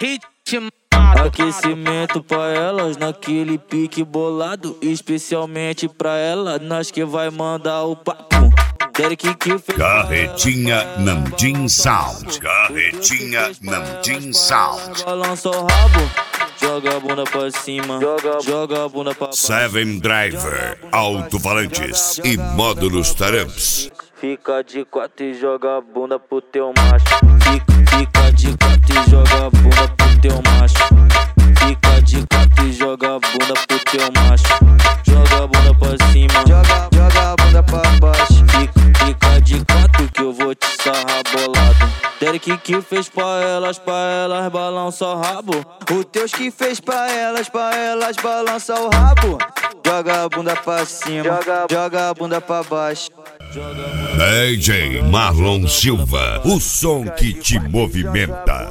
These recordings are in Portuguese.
Aquecimento pra elas naquele pique bolado, especialmente pra ela, nós que vai mandar o papo. Carretinha Namdim Sound. Carretinha Namdim Sound. Balança o rabo, joga a bunda pra cima, joga a bunda pra baixo. Seven Driver, alto-falantes e módulos taramps. Fica de quatro e joga a bunda pro teu macho. Fica de quatro e joga a bunda pro teu macho. Fica de quatro e joga a bunda pro teu macho. Joga a bunda pra cima, joga a bunda pra baixo. Fica de quatro que eu vou te sarrar bolado. Derek que fez pra elas balança o rabo. O Teus que fez pra elas balança o rabo. Joga a bunda pra cima, joga a bunda pra baixo. DJ Marlon Silva, o som que te movimenta.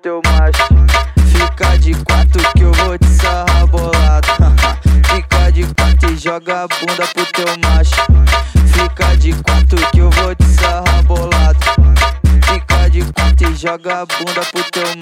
Fica de quatro que eu vou te sarrar bolado. Fica de quatro e joga a bunda pro teu macho. Fica de quatro que eu vou te sarrar bolado. Fica de quatro e joga a bunda pro teu